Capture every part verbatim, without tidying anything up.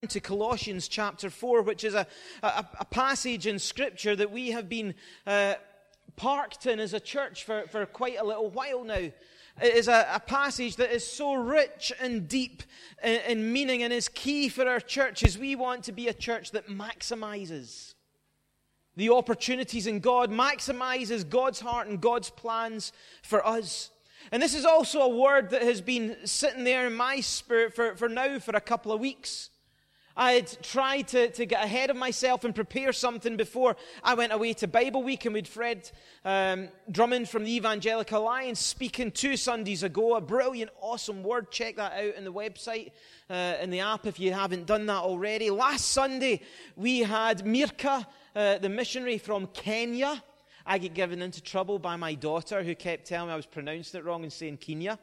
To Colossians chapter four, which is a, a, a passage in Scripture that we have been uh, parked in as a church for, for quite a little while now. It is a, a passage that is so rich and deep in, in meaning and is key for our church as we want to be a church that maximizes the opportunities in God, maximizes God's heart and God's plans for us. And this is also a word that has been sitting there in my spirit for, for now for a couple of weeks. I had tried to, to get ahead of myself and prepare something before I went away to Bible Week, and we'd Fred um, Drummond from the Evangelical Alliance speaking two Sundays ago. A brilliant, awesome word. Check that out on the website, uh, in the app if you haven't done that already. Last Sunday, we had Mirka, uh, the missionary from Kenya. I get given into trouble by my daughter, who kept telling me I was pronouncing it wrong and saying Kenya.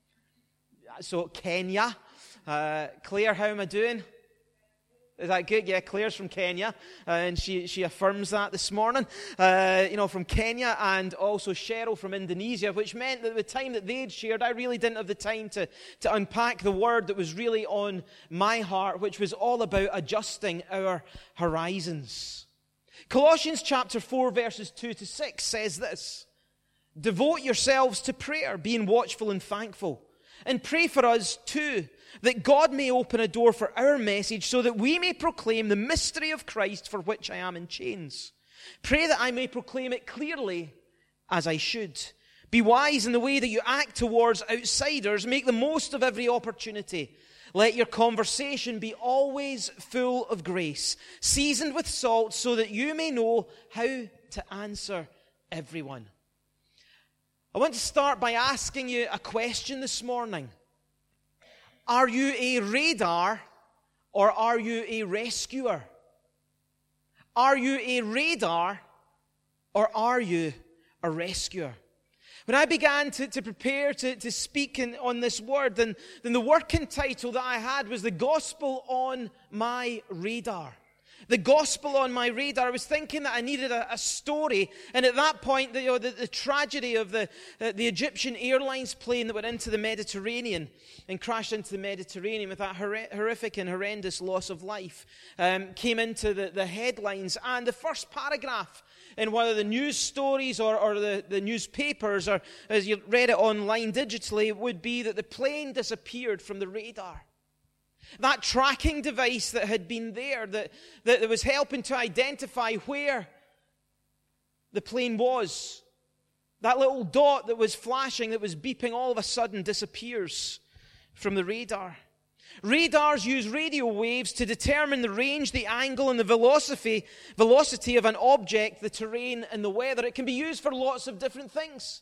So, Kenya. Uh, Claire, how am I doing? Is that good? Yeah, Claire's from Kenya, uh, and she, she affirms that this morning, uh, you know, from Kenya, and also Cheryl from Indonesia, which meant that the time that they'd shared, I really didn't have the time to, to unpack the word that was really on my heart, which was all about adjusting our horizons. Colossians chapter four, verses two to six says this: "Devote yourselves to prayer, being watchful and thankful. And pray for us too, that God may open a door for our message so that we may proclaim the mystery of Christ for which I am in chains. Pray that I may proclaim it clearly as I should. Be wise in the way that you act towards outsiders. Make the most of every opportunity. Let your conversation be always full of grace, seasoned with salt, so that you may know how to answer everyone." I want to start by asking you a question this morning. Are you a radar or are you a rescuer? Are you a radar or are you a rescuer? When I began to, to prepare to, to speak in, on this word, then, then the working title that I had was "The Gospel on My Radar." The gospel on my radar. I was thinking that I needed a, a story, and at that point, the, you know, the, the tragedy of the, uh, the Egyptian Airlines plane that went into the Mediterranean and crashed into the Mediterranean with that hor- horrific and horrendous loss of life um, came into the, the headlines, and the first paragraph in one of the news stories or, or the, the newspapers, or as you read it online digitally, would be that the plane disappeared from the radar. That tracking device that had been there, that, that was helping to identify where the plane was, that little dot that was flashing, that was beeping, all of a sudden disappears from the radar. Radars use radio waves to determine the range, the angle, and the velocity, velocity of an object, the terrain, and the weather. It can be used for lots of different things.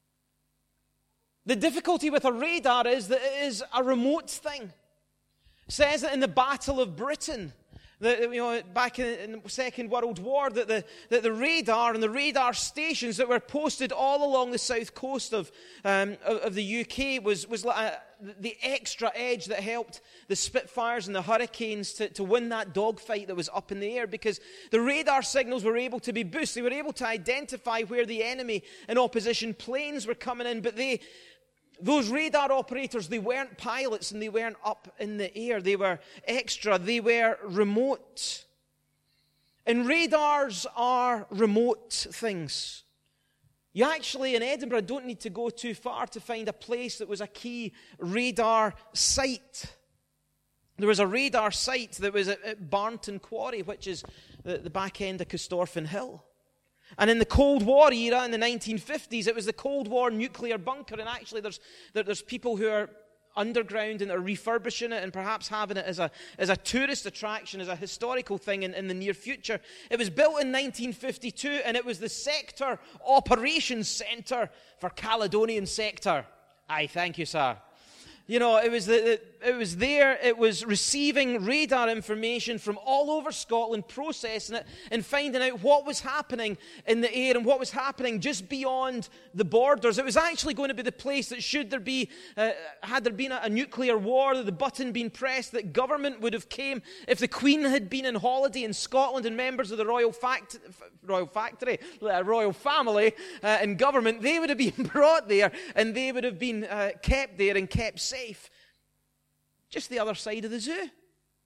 The difficulty with a radar is that it is a remote thing. Says that in the Battle of Britain, that, you know, back in, in the Second World War, that the, that the radar and the radar stations that were posted all along the south coast of um, of, of the U K was was like a, the extra edge that helped the Spitfires and the Hurricanes to, to win that dogfight that was up in the air, because the radar signals were able to be boosted. They were able to identify where the enemy and opposition planes were coming in, but they... Those radar operators, they weren't pilots and they weren't up in the air. They were extra. They were remote. And radars are remote things. You actually, in Edinburgh, don't need to go too far to find a place that was a key radar site. There was a radar site that was at, at Barnton Quarry, which is the, the back end of Corstorphine Hill. And in the Cold War era, in the nineteen fifties, it was the Cold War nuclear bunker. And actually, there's there, there's people who are underground and are refurbishing it and perhaps having it as a as a tourist attraction, as a historical thing in, in the near future. It was built in nineteen fifty-two, and it was the Sector Operations Centre for Caledonian Sector. Aye, thank you, sir. You know, it was the, the, it was there, it was receiving radar information from all over Scotland, processing it and finding out what was happening in the air and what was happening just beyond the borders. It was actually going to be the place that should there be, uh, had there been a, a nuclear war, the button been pressed, that government would have came. If the Queen had been on holiday in Scotland and members of the Royal Fact, Royal Factory, uh, Royal Family uh, and government, they would have been brought there and they would have been uh, kept there and kept safe. Just the other side of the zoo.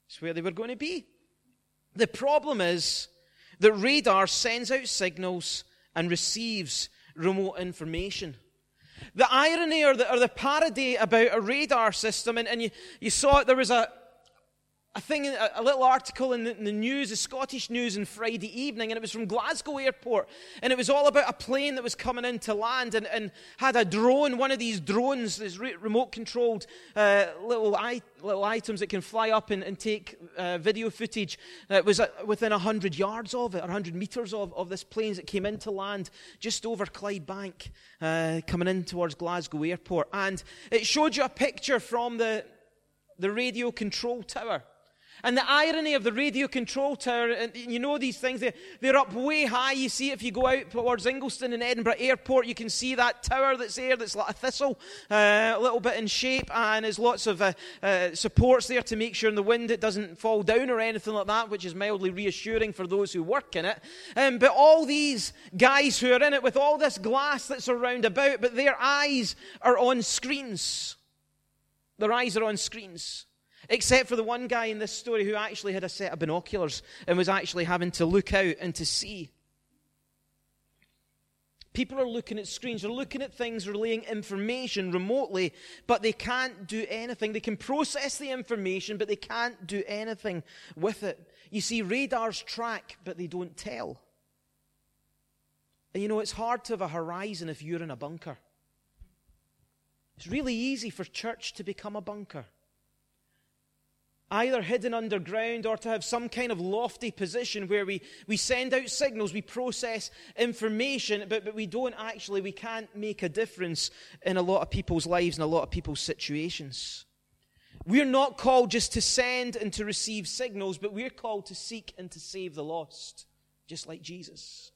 It's where they were going to be. The problem is that radar sends out signals and receives remote information. The irony or the, or the parody about a radar system, and, and you, you saw it, there was a, a thing, a, a little article in the, in the news, the Scottish news on Friday evening, and it was from Glasgow Airport, and it was all about a plane that was coming in to land and, and had a drone, one of these drones, these re- remote-controlled uh, little, I, little items that can fly up and, and take uh, video footage. It was uh, within one hundred yards of it, or one hundred metres of, of this plane that came in to land just over Clydebank, uh, coming in towards Glasgow Airport. And it showed you a picture from the, the radio control tower. And the irony of the radio control tower, and you know these things, they're, they're up way high. You see, if you go out towards Ingliston and Edinburgh Airport, you can see that tower that's there, that's like a thistle, uh, a little bit in shape, and there's lots of uh, uh, supports there to make sure in the wind it doesn't fall down or anything like that, which is mildly reassuring for those who work in it. Um, but all these guys who are in it with all this glass that's around about, but their eyes are on screens. Their eyes are on screens. Except for the one guy in this story who actually had a set of binoculars and was actually having to look out and to see. People are looking at screens, they're looking at things, relaying information remotely, but they can't do anything. They can process the information, but they can't do anything with it. You see, radars track, but they don't tell. And you know, it's hard to have a horizon if you're in a bunker. It's really easy for church to become a bunker. Either hidden underground or to have some kind of lofty position where we, we send out signals, we process information, but, but we don't actually, we can't make a difference in a lot of people's lives and a lot of people's situations. We're not called just to send and to receive signals, but we're called to seek and to save the lost, just like Jesus.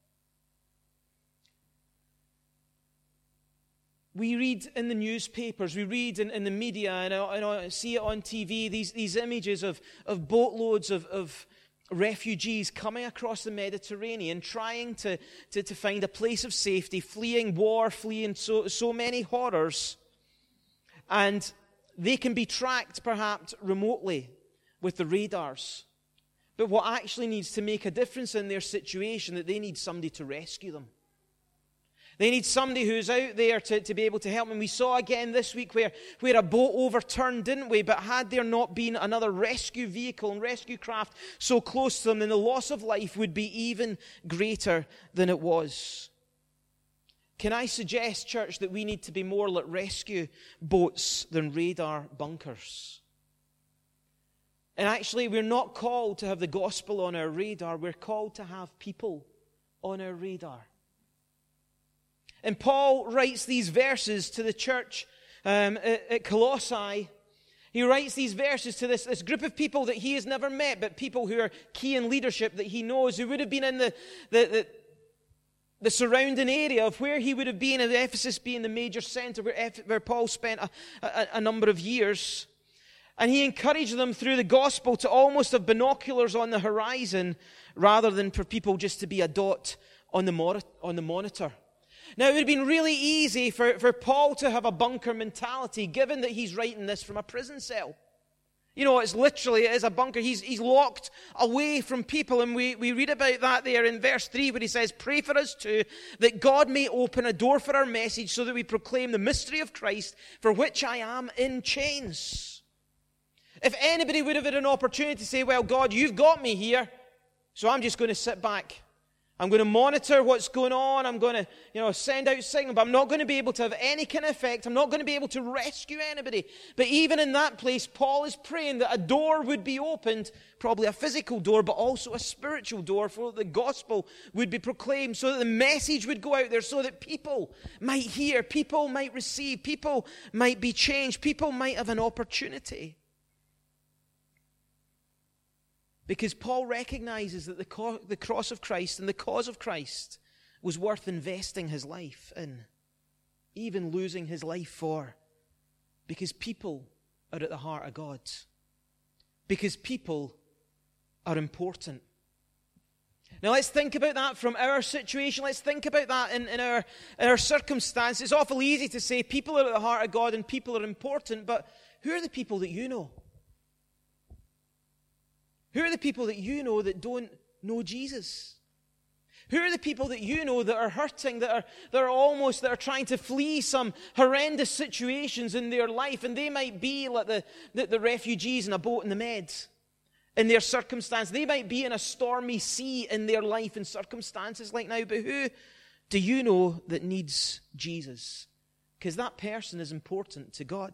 We read in the newspapers, we read in, in the media, and I, and I see it on T V, these, these images of, of boatloads of, of refugees coming across the Mediterranean, trying to, to, to find a place of safety, fleeing war, fleeing so, so many horrors. And they can be tracked perhaps remotely with the radars. But what actually needs to make a difference in their situation, that they need somebody to rescue them. They need somebody who's out there to, to be able to help them. We saw again this week where, where a boat overturned, didn't we? But had there not been another rescue vehicle and rescue craft so close to them, then the loss of life would be even greater than it was. Can I suggest, church, that we need to be more like rescue boats than radar bunkers? And actually, we're not called to have the gospel on our radar. We're called to have people on our radar. And Paul writes these verses to the church um, at, at Colossae. He writes these verses to this, this group of people that he has never met, but people who are key in leadership that he knows, who would have been in the, the, the, the surrounding area of where he would have been, in Ephesus being the major center where, Eph- where Paul spent a, a, a number of years. And he encouraged them through the gospel to almost have binoculars on the horizon rather than for people just to be a dot on the, mor- on the monitor. Now, it would have been really easy for, for Paul to have a bunker mentality, given that he's writing this from a prison cell. You know, it's literally, it is a bunker. He's, he's locked away from people, and we, we read about that there in verse three, where he says, "Pray for us too, that God may open a door for our message, so that we proclaim the mystery of Christ, for which I am in chains." If anybody would have had an opportunity to say, "Well, God, you've got me here, so I'm just going to sit back. I'm going to monitor what's going on. I'm going to, you know, send out signal, but I'm not going to be able to have any kind of effect. I'm not going to be able to rescue anybody." But even in that place, Paul is praying that a door would be opened, probably a physical door, but also a spiritual door, for the gospel would be proclaimed, so that the message would go out there, so that people might hear, people might receive, people might be changed, people might have an opportunity. Because Paul recognizes that the, co- the cross of Christ and the cause of Christ was worth investing his life in, even losing his life for. Because people are at the heart of God. Because people are important. Now let's think about that from our situation. Let's think about that in, in, our, in our circumstances. It's awful easy to say people are at the heart of God and people are important, but who are the people that you know? Who are the people that you know that don't know Jesus? Who are the people that you know that are hurting, that are, that are almost, that are trying to flee some horrendous situations in their life, and they might be like the, the, the refugees in a boat in the Med, in their circumstance. They might be in a stormy sea in their life in circumstances like now, but who do you know that needs Jesus? Because that person is important to God.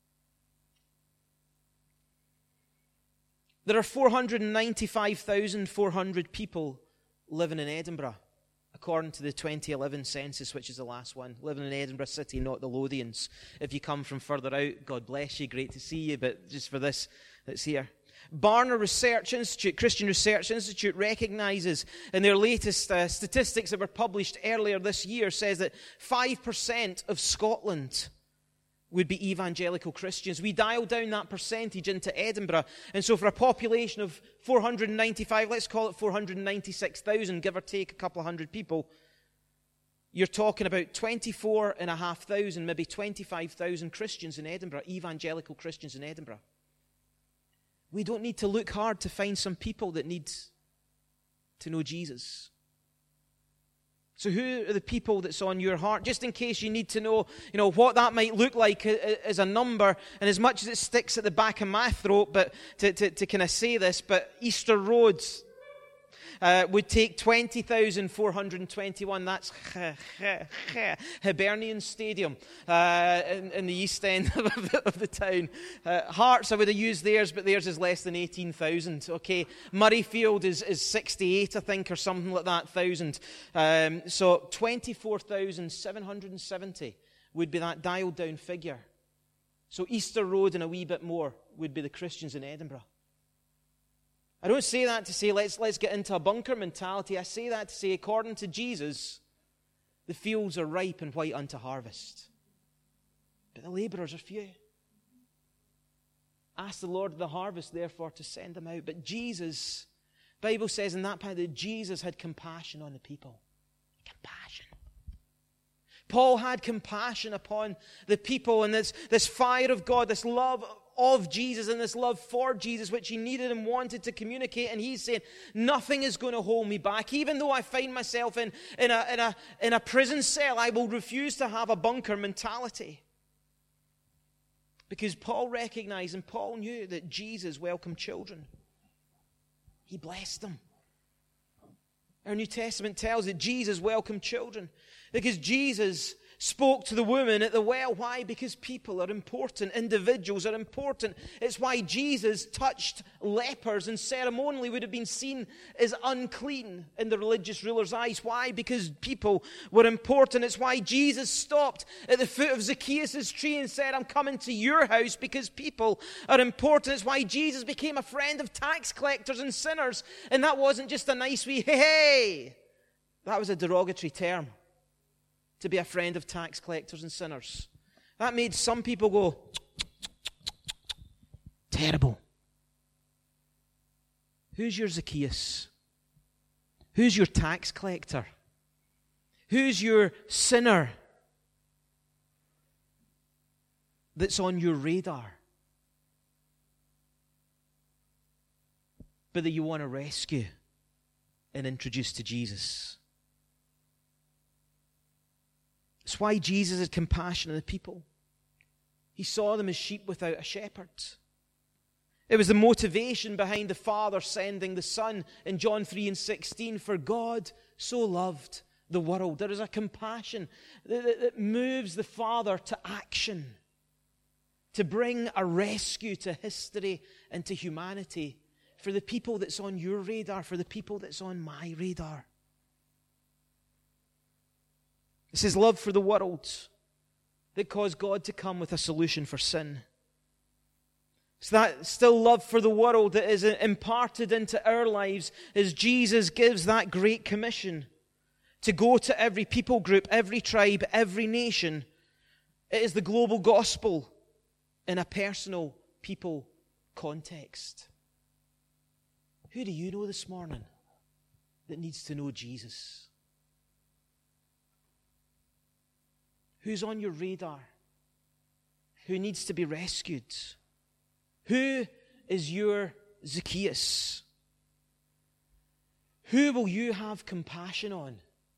There are four hundred ninety-five thousand four hundred people living in Edinburgh, according to the twenty eleven census, which is the last one. Living in Edinburgh City, not the Lothians. If you come from further out, God bless you, great to see you, but just for this that's here. Barna Research Institute, Christian Research Institute, recognizes in their latest uh, statistics that were published earlier this year, says that five percent of Scotland would be evangelical Christians. We dialed down that percentage into Edinburgh, and so for a population of four hundred ninety-five, let's call it four hundred ninety-six thousand, give or take a couple of hundred people, you're talking about twenty-four and a half thousand, maybe twenty-five thousand Christians in Edinburgh, evangelical Christians in Edinburgh. We don't need to look hard to find some people that need to know Jesus. So who are the people that's on your heart? Just in case you need to know, you know, what that might look like as a number, and as much as it sticks at the back of my throat, but to, to, to kind of say this, but Easter Road uh, would take twenty thousand four hundred twenty-one. That's Hibernian Stadium uh, in, in the east end of the, of the town. Uh, Hearts, I would have used theirs, but theirs is less than eighteen thousand. Okay, Murrayfield is, is sixty-eight, I think, or something like that, thousand. Um, so twenty-four thousand seven hundred seventy would be that dialed down figure. So Easter Road and a wee bit more would be the Christians in Edinburgh. I don't say that to say let's, let's get into a bunker mentality. I say that to say, according to Jesus, the fields are ripe and white unto harvest, but the laborers are few. Ask the Lord of the harvest, therefore, to send them out. But Jesus, the Bible says in that part that Jesus had compassion on the people. Compassion. Paul had compassion upon the people, and this, this fire of God, this love of Jesus and this love for Jesus, which he needed and wanted to communicate. And he's saying, nothing is going to hold me back. Even though I find myself in, in, a, in, a, in a prison cell, I will refuse to have a bunker mentality. Because Paul recognized and Paul knew that Jesus welcomed children. He blessed them. Our New Testament tells that Jesus welcomed children. Because Jesus spoke to the woman at the well. Why? Because people are important. Individuals are important. It's why Jesus touched lepers and ceremonially would have been seen as unclean in the religious rulers' eyes. Why? Because people were important. It's why Jesus stopped at the foot of Zacchaeus' tree and said, I'm coming to your house, because people are important. It's why Jesus became a friend of tax collectors and sinners. And that wasn't just a nice wee, hey, hey. That was a derogatory term. To be a friend of tax collectors and sinners. That made some people go, terrible. Who's your Zacchaeus? Who's your tax collector? Who's your sinner that's on your radar, but that you want to rescue and introduce to Jesus? It's why Jesus had compassion on the people. He saw them as sheep without a shepherd. It was the motivation behind the Father sending the Son in John three and sixteen. For God so loved the world. There is a compassion that, that, that moves the Father to action, to bring a rescue to history and to humanity for the people that's on your radar, for the people that's on my radar. It's his love for the world that caused God to come with a solution for sin. It's that still love for the world that is imparted into our lives as Jesus gives that great commission to go to every people group, every tribe, every nation. It is the global gospel in a personal people context. Who do you know this morning that needs to know Jesus? Who's on your radar? Who needs to be rescued? Who is your Zacchaeus? Who will you have compassion on?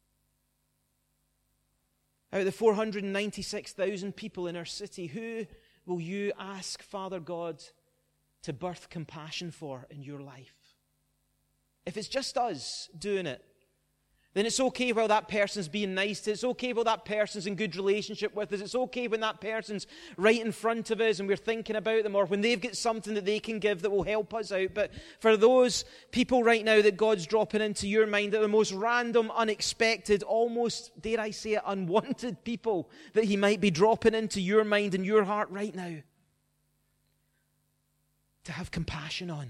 Out of the four hundred ninety-six thousand people in our city, who will you ask Father God to birth compassion for in your life? If it's just us doing it, then it's okay while that person's being nice to us. It's okay while that person's in good relationship with us. It's okay when that person's right in front of us and we're thinking about them, or when they've got something that they can give that will help us out. But for those people right now that God's dropping into your mind, that are the most random, unexpected, almost, dare I say it, unwanted people that He might be dropping into your mind and your heart right now, to have compassion on.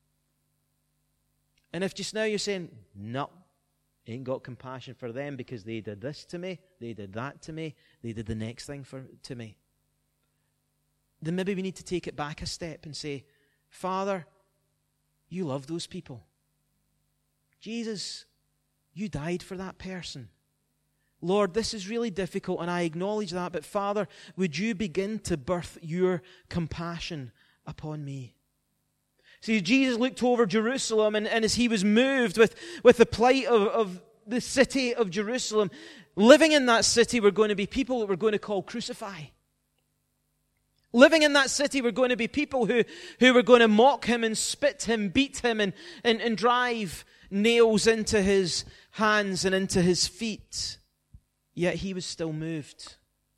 And if just now you're saying, no, ain't got compassion for them because they did this to me, they did that to me, they did the next thing for to me, then maybe we need to take it back a step and say, Father, you love those people. Jesus, you died for that person. Lord, this is really difficult and I acknowledge that, but Father, would you begin to birth your compassion upon me? See, Jesus looked over Jerusalem, and, and as He was moved with, with the plight of, of the city of Jerusalem, living in that city were going to be people that we're going to call crucify. Living in that city were going to be people who, who were going to mock Him and spit Him, beat Him, and, and, and drive nails into His hands and into His feet. Yet He was still moved.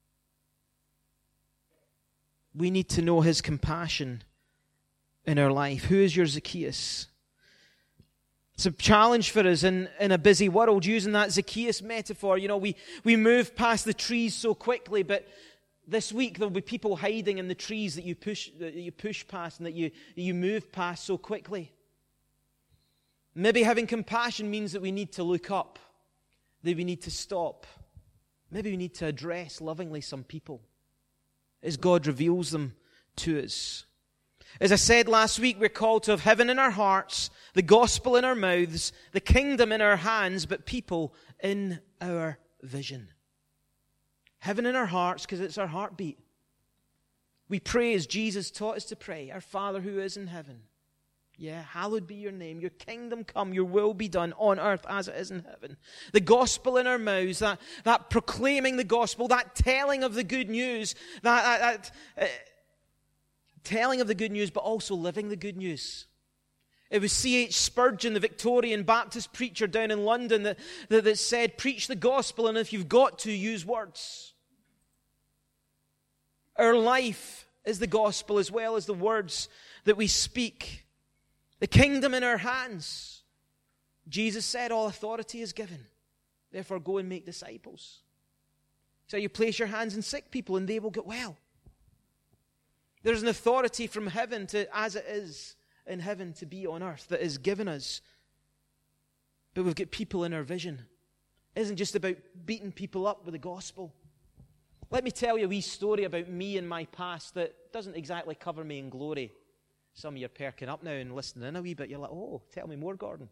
We need to know His compassion in our life. Who is your Zacchaeus? It's a challenge for us in, in a busy world, using that Zacchaeus metaphor. You know, we, we move past the trees so quickly, but this week there'll be people hiding in the trees that you push that you push past and that you, that you move past so quickly. Maybe having compassion means that we need to look up, that we need to stop. Maybe we need to address lovingly some people as God reveals them to us. As I said last week, we're called to have heaven in our hearts, the gospel in our mouths, the kingdom in our hands, but people in our vision. Heaven in our hearts because it's our heartbeat. We pray as Jesus taught us to pray, our Father who is in heaven. Yeah, hallowed be your name. Your kingdom come, your will be done on earth as it is in heaven. The gospel in our mouths, that, that proclaiming the gospel, that telling of the good news, that... that, that uh, telling of the good news, but also living the good news. It was C H Spurgeon, the Victorian Baptist preacher down in London, that, that, that said, preach the gospel, and if you've got to, use words. Our life is the gospel as well as the words that we speak. The kingdom in our hands. Jesus said, all authority is given. Therefore, go and make disciples. So you place your hands on sick people and they will get well. There's an authority from heaven to, as it is in heaven, to be on earth that is given us. But we've got people in our vision. It isn't just about beating people up with the gospel. Let me tell you a wee story about me and my past that doesn't exactly cover me in glory. Some of you are perking up now and listening in a wee bit. You're like, oh, tell me more, Gordon.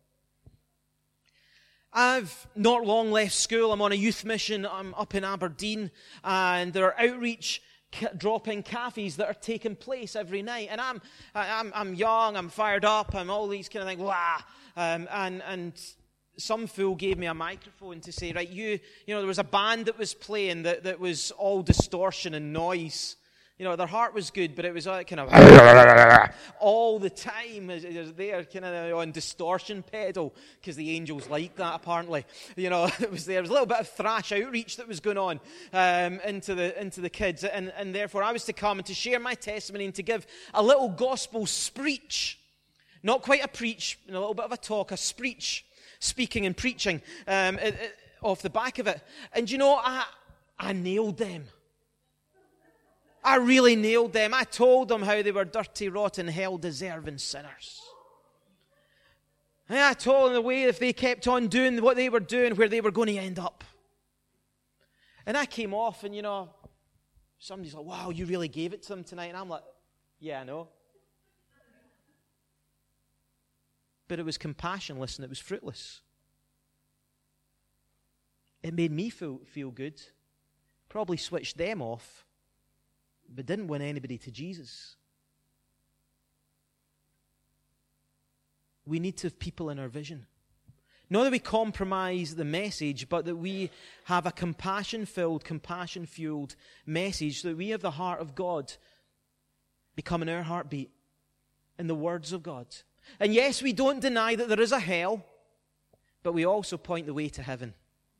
I've not long left school. I'm on a youth mission. I'm up in Aberdeen, and there are outreach drop-in cafes that are taking place every night, and I'm I'm I'm young, I'm fired up, I'm all these kind of things, wah, um, and and some fool gave me a microphone to say, right, you you know, there was a band that was playing that that was all distortion and noise. You know, their heart was good, but it was all kind of all the time. They're kind of on distortion pedal because the angels like that, apparently. You know, it was there was a little bit of thrash outreach that was going on um, into the into the kids, and and therefore I was to come and to share my testimony and to give a little gospel speech, not quite a preach, a little bit of a talk, a speech, speaking and preaching um, it, it, off the back of it. And you know, I I nailed them. I really nailed them. I told them how they were dirty, rotten, hell-deserving sinners. And I told them the way if they kept on doing what they were doing, where they were going to end up. And I came off and, you know, somebody's like, wow, you really gave it to them tonight. And I'm like, yeah, I know. But it was compassionless and it was fruitless. It made me feel, feel good. Probably switched them off. But didn't win anybody to Jesus. We need to have people in our vision. Not that we compromise the message, but that we have a compassion-filled, compassion-fueled message, so that we have the heart of God becoming our heartbeat in the words of God. And yes, we don't deny that there is a hell, but we also point the way to heaven.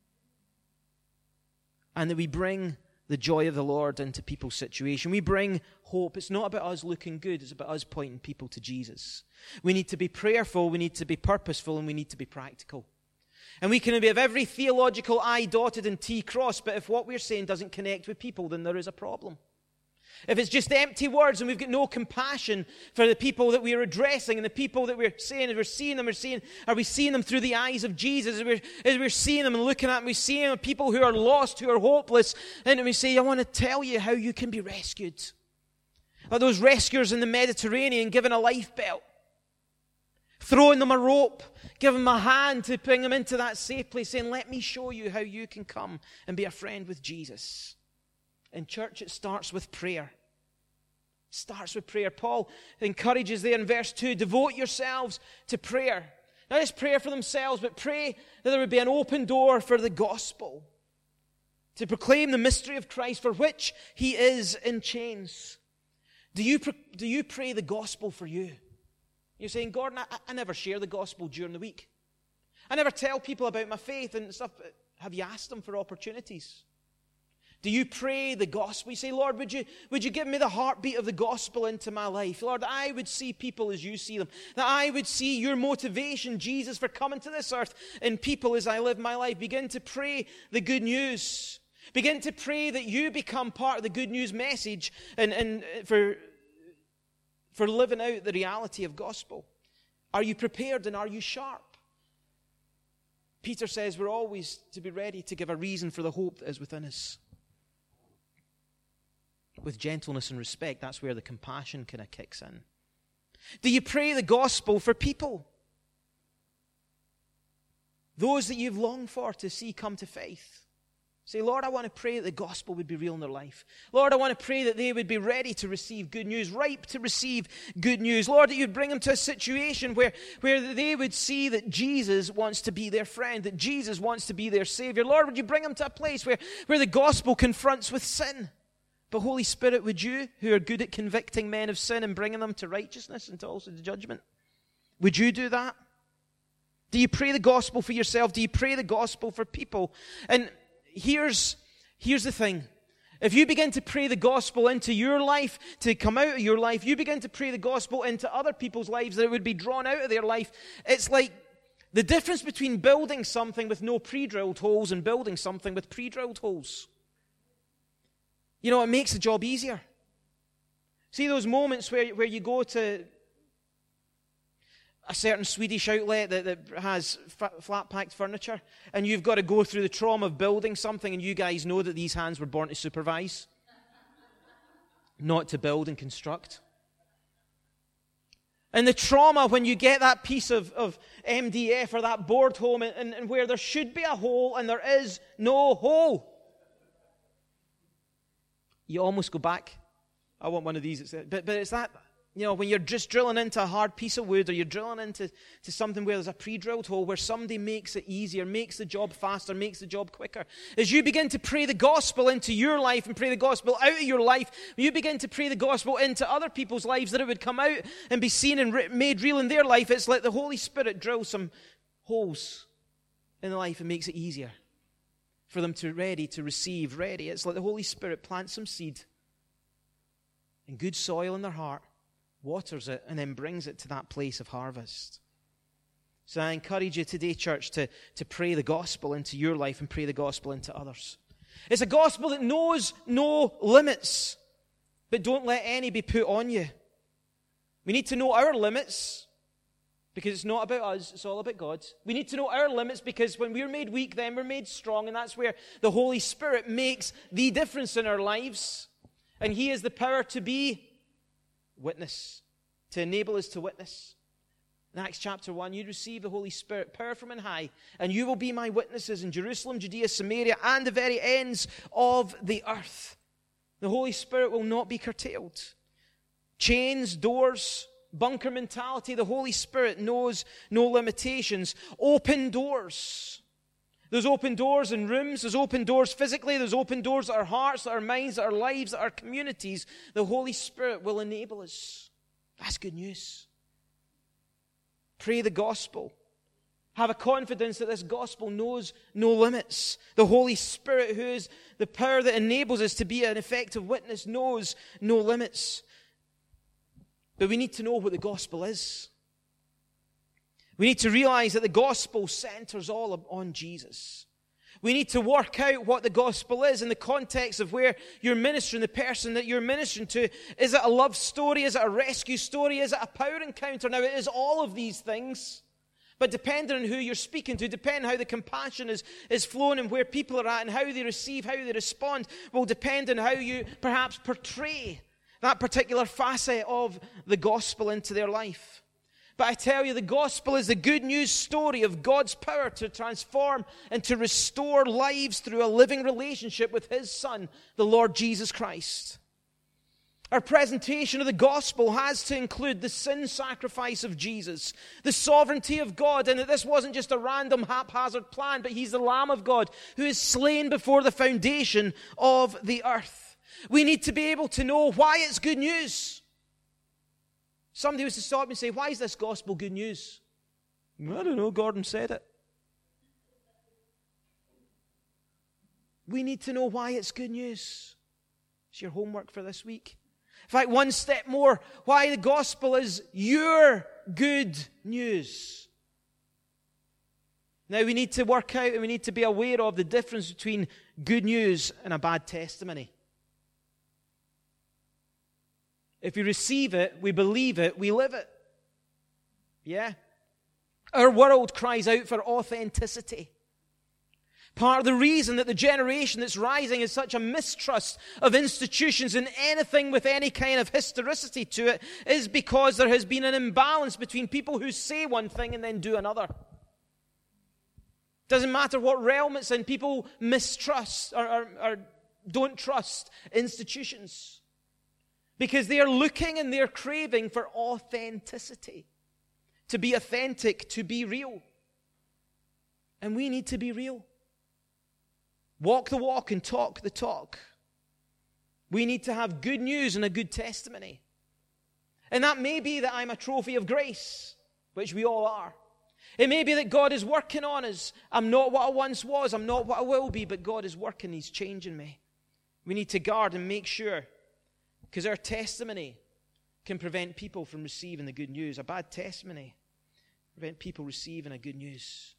And that we bring the joy of the Lord into people's situation. We bring hope. It's not about us looking good. It's about us pointing people to Jesus. We need to be prayerful. We need to be purposeful. And we need to be practical. And we can have every theological I dotted and T crossed, but if what we're saying doesn't connect with people, then there is a problem. If it's just empty words and we've got no compassion for the people that we are addressing and the people that we're saying, as we're seeing them, we're seeing, are we seeing them through the eyes of Jesus? As we're, as we're seeing them and looking at them, we're seeing them, people who are lost, who are hopeless, and we say, I want to tell you how you can be rescued. Like those rescuers in the Mediterranean giving a life belt, throwing them a rope, giving them a hand to bring them into that safe place, saying, let me show you how you can come and be a friend with Jesus. In church, it starts with prayer. It starts with prayer. Paul encourages there in verse two, devote yourselves to prayer. Not just prayer for themselves, but pray that there would be an open door for the gospel, to proclaim the mystery of Christ, for which he is in chains. Do you, do you pray the gospel for you? You're saying, Gordon, I, I never share the gospel during the week. I never tell people about my faith and stuff. Have you asked them for opportunities? Do you pray the gospel? You say, Lord, would you, would you give me the heartbeat of the gospel into my life? Lord, that I would see people as you see them. That I would see your motivation, Jesus, for coming to this earth in people as I live my life. Begin to pray the good news. Begin to pray that you become part of the good news message and, and for, for living out the reality of gospel. Are you prepared and are you sharp? Peter says we're always to be ready to give a reason for the hope that is within us. With gentleness and respect, that's where the compassion kind of kicks in. Do you pray the gospel for people? Those that you've longed for to see come to faith. Say, Lord, I want to pray that the gospel would be real in their life. Lord, I want to pray that they would be ready to receive good news, ripe to receive good news. Lord, that you'd bring them to a situation where, where they would see that Jesus wants to be their friend, that Jesus wants to be their Savior. Lord, would you bring them to a place where, where the gospel confronts with sin? But Holy Spirit, would you, who are good at convicting men of sin and bringing them to righteousness and to also to judgment, would you do that? Do you pray the gospel for yourself? Do you pray the gospel for people? And here's, here's the thing. If you begin to pray the gospel into your life, to come out of your life, you begin to pray the gospel into other people's lives, that it would be drawn out of their life. It's like the difference between building something with no pre-drilled holes and building something with pre-drilled holes. You know, it makes the job easier. See those moments where, where you go to a certain Swedish outlet that, that has f- flat-packed furniture, and you've got to go through the trauma of building something, and you guys know that these hands were born to supervise, not to build and construct. And the trauma when you get that piece of, of M D F or that board home, and, and where there should be a hole and there is no hole. You almost go back. I want one of these. But, but it's that, you know, when you're just drilling into a hard piece of wood, or you're drilling into to something where there's a pre-drilled hole, where somebody makes it easier, makes the job faster, makes the job quicker. As you begin to pray the gospel into your life and pray the gospel out of your life, you begin to pray the gospel into other people's lives, that it would come out and be seen and made real in their life. It's like the Holy Spirit drills some holes in the life and makes it easier for them to ready to receive, ready. It's like the Holy Spirit plants some seed in good soil in their heart, waters it, and then brings it to that place of harvest. So I encourage you today, church, to, to pray the gospel into your life and pray the gospel into others. It's a gospel that knows no limits, but don't let any be put on you. We need to know our limits, because it's not about us, it's all about God. We need to know our limits, because when we're made weak, then we're made strong, and that's where the Holy Spirit makes the difference in our lives. And He has the power to be witness, to enable us to witness. In Acts chapter one, you receive the Holy Spirit, power from on high, and you will be my witnesses in Jerusalem, Judea, Samaria, and the very ends of the earth. The Holy Spirit will not be curtailed. Chains, doors, bunker mentality. The Holy Spirit knows no limitations. Open doors. There's open doors in rooms. There's open doors physically. There's open doors at our hearts, at our minds, at our lives, at our communities. The Holy Spirit will enable us. That's good news. Pray the gospel. Have a confidence that this gospel knows no limits. The Holy Spirit, who is the power that enables us to be an effective witness, knows no limits. But we need to know what the gospel is. We need to realize that the gospel centers all on Jesus. We need to work out what the gospel is in the context of where you're ministering, the person that you're ministering to. Is it a love story? Is it a rescue story? Is it a power encounter? Now, it is all of these things. But depending on who you're speaking to, depending on how the compassion is, is flowing and where people are at and how they receive, how they respond, will depend on how you perhaps portray that particular facet of the gospel into their life. But I tell you, the gospel is the good news story of God's power to transform and to restore lives through a living relationship with His Son, the Lord Jesus Christ. Our presentation of the gospel has to include the sin sacrifice of Jesus, the sovereignty of God, and that this wasn't just a random haphazard plan, but He's the Lamb of God who is slain before the foundation of the earth. We need to be able to know why it's good news. Somebody was to stop and say, why is this gospel good news? I don't know, Gordon said it. We need to know why it's good news. It's your homework for this week. In fact, one step more, why the gospel is your good news. Now, we need to work out and we need to be aware of the difference between good news and a bad testimony. If we receive it, we believe it, we live it. Yeah? Our world cries out for authenticity. Part of the reason that the generation that's rising is such a mistrust of institutions and anything with any kind of historicity to it is because there has been an imbalance between people who say one thing and then do another. Doesn't matter what realm it's in, people mistrust or, or, or don't trust institutions because they are looking and they're craving for authenticity. To be authentic, to be real. And we need to be real. Walk the walk and talk the talk. We need to have good news and a good testimony. And that may be that I'm a trophy of grace, which we all are. It may be that God is working on us. I'm not what I once was. I'm not what I will be, but God is working. He's changing me. We need to guard and make sure, because our testimony can prevent people from receiving the good news. A bad testimony prevent people receiving a good news.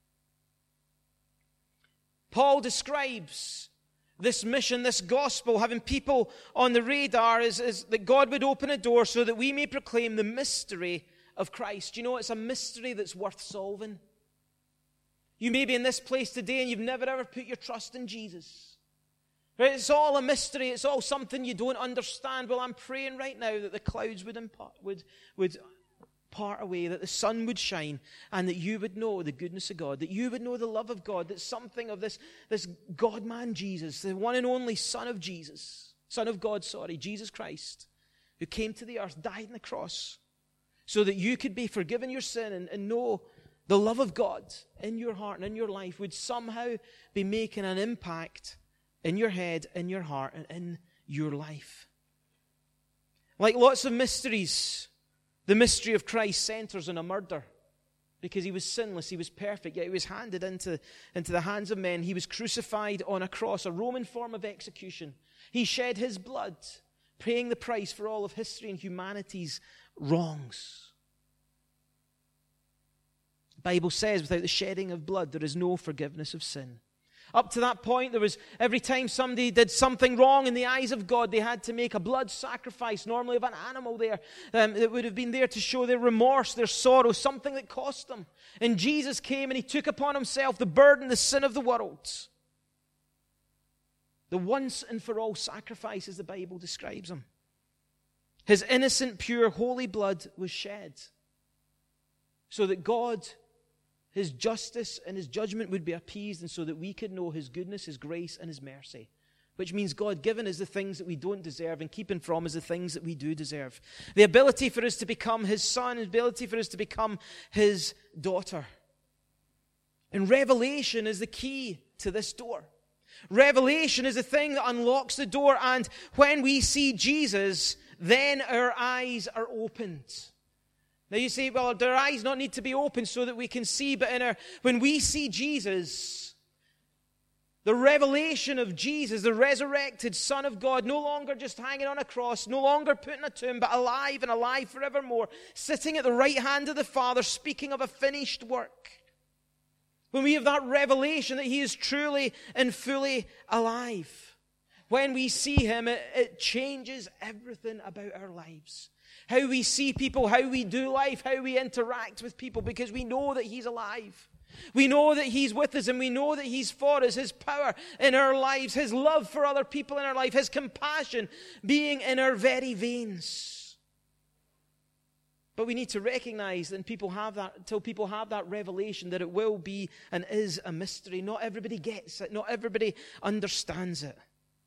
Paul describes this mission, this gospel, having people on the radar, is, is that God would open a door so that we may proclaim the mystery of Christ. You know, it's a mystery that's worth solving. You may be in this place today and you've never ever put your trust in Jesus. Right? It's all a mystery. It's all something you don't understand. Well, I'm praying right now that the clouds would impart, would, would part away, that the sun would shine, and that you would know the goodness of God, that you would know the love of God, that something of this, this God-man Jesus, the one and only Son of Jesus, Son of God, sorry, Jesus Christ, who came to the earth, died on the cross, so that you could be forgiven your sin and, and know the love of God in your heart and in your life would somehow be making an impact in your head, in your heart, and in your life. Like lots of mysteries, the mystery of Christ centers on a murder because he was sinless, he was perfect, yet he was handed into, into the hands of men. He was crucified on a cross, a Roman form of execution. He shed his blood, paying the price for all of history and humanity's wrongs. The Bible says, without the shedding of blood, there is no forgiveness of sin. Up to that point, there was every time somebody did something wrong in the eyes of God, they had to make a blood sacrifice, normally of an animal there, um, that would have been there to show their remorse, their sorrow, something that cost them. And Jesus came and he took upon himself the burden, the sin of the world. The once and for all sacrifice, as the Bible describes him. His innocent, pure, holy blood was shed so that God, his justice and his judgment would be appeased, and so that we could know his goodness, his grace, and his mercy which means God-given is the things that we don't deserve, and keeping from is the things that we do deserve. The ability for us to become his son, the ability for us to become his daughter. And revelation is the key to this door. Revelation is the thing that unlocks the door, and when we see Jesus, then our eyes are opened. Now you say, well, do our eyes not need to be open so that we can see? But in our, when we see Jesus, the revelation of Jesus, the resurrected Son of God, no longer just hanging on a cross, no longer put in a tomb, but alive and alive forevermore, sitting at the right hand of the Father, speaking of a finished work. When we have that revelation that he is truly and fully alive, when we see him, it, it changes everything about our lives. How we see people, how we do life, how we interact with people, because we know that he's alive. We know that he's with us, and we know that he's for us. His power in our lives, his love for other people in our life, his compassion being in our very veins. But we need to recognize that people have that, until people have that revelation, that it will be and is a mystery. Not everybody gets it. Not everybody understands it.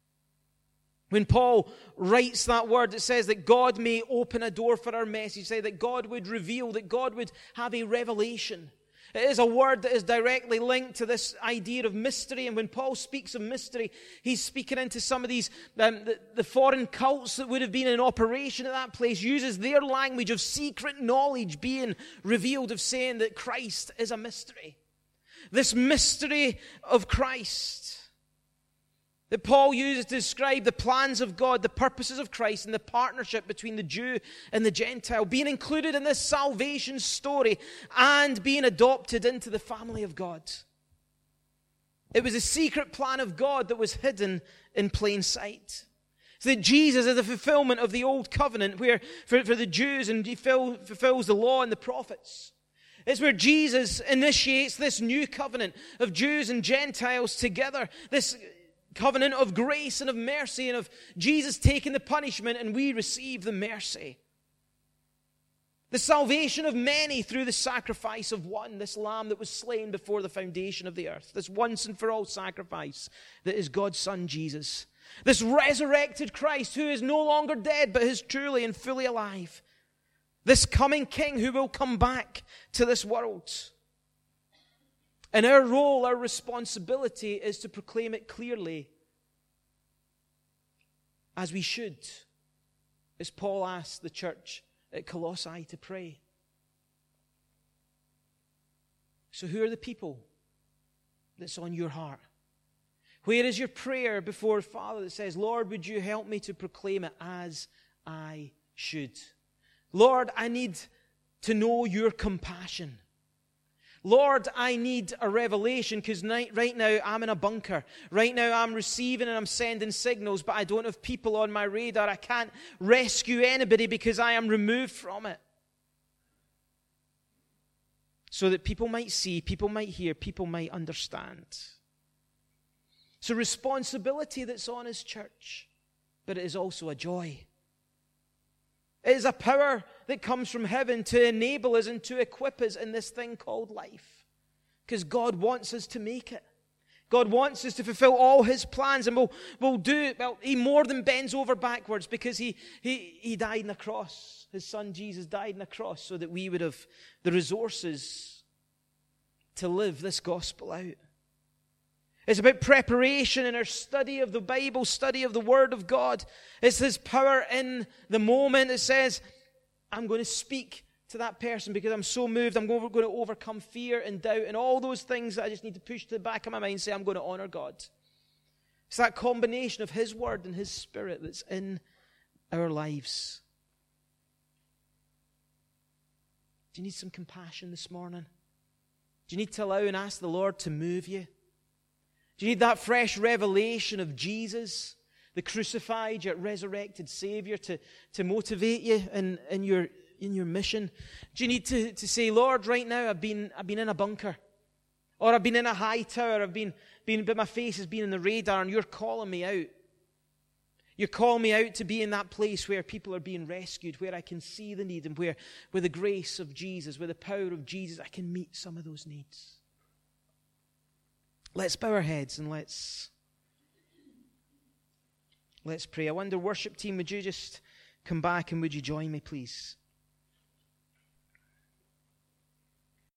When Paul writes that word, it says that God may open a door for our message, say that God would reveal, that God would have a revelation. It is a word that is directly linked to this idea of mystery. And when Paul speaks of mystery, he's speaking into some of these, um, the, the foreign cults that would have been in operation at that place, uses their language of secret knowledge being revealed, of saying that Christ is a mystery. This mystery of Christ that Paul uses to describe the plans of God, the purposes of Christ, and the partnership between the Jew and the Gentile, being included in this salvation story and being adopted into the family of God. It was a secret plan of God that was hidden in plain sight. So that Jesus is the fulfillment of the old covenant, where for, for the Jews, and he fill, fulfills the law and the prophets. It's where Jesus initiates this new covenant of Jews and Gentiles together, this covenant of grace and of mercy, and of Jesus taking the punishment and we receive the mercy. The salvation of many through the sacrifice of one, this lamb that was slain before the foundation of the earth. This once and for all sacrifice that is God's Son Jesus. This resurrected Christ who is no longer dead but is truly and fully alive. This coming King who will come back to this world. And our role, our responsibility is to proclaim it clearly, as we should, as Paul asked the church at Colossae to pray. So who are the people that's on your heart? Where is your prayer before Father that says, Lord, would you help me to proclaim it as I should? Lord, I need to know your compassion. Lord, I need a revelation, because right now I'm in a bunker. Right now I'm receiving and I'm sending signals, but I don't have people on my radar. I can't rescue anybody because I am removed from it. So that people might see, people might hear, people might understand. It's a responsibility that's on his church, but it is also a joy. It is a power that comes from heaven to enable us and to equip us in this thing called life. Because God wants us to make it. God wants us to fulfill all his plans, and we'll, we'll do it. Well, he more than bends over backwards, because he, he, he died on a cross. His son Jesus died on a cross so that we would have the resources to live this gospel out. It's about preparation in our study of the Bible, study of the Word of God. It's this power in the moment that says, I'm going to speak to that person because I'm so moved. I'm going to overcome fear and doubt and all those things that I just need to push to the back of my mind and say, I'm going to honor God. It's that combination of his Word and his Spirit that's in our lives. Do you need some compassion this morning? Do you need to allow and ask the Lord to move you? Do you need that fresh revelation of Jesus, the crucified yet resurrected Savior, to, to motivate you in, in, your, in your mission? Do you need to, to say, Lord, right now I've been, I've been in a bunker, or I've been in a high tower, I've been, been, but my face has been in the radar, and you're calling me out. You're calling me out to be in that place where people are being rescued, where I can see the need, and where, with the grace of Jesus, with the power of Jesus, I can meet some of those needs. Let's bow our heads and let's Let's pray. I wonder, worship team, would you just come back and would you join me, please?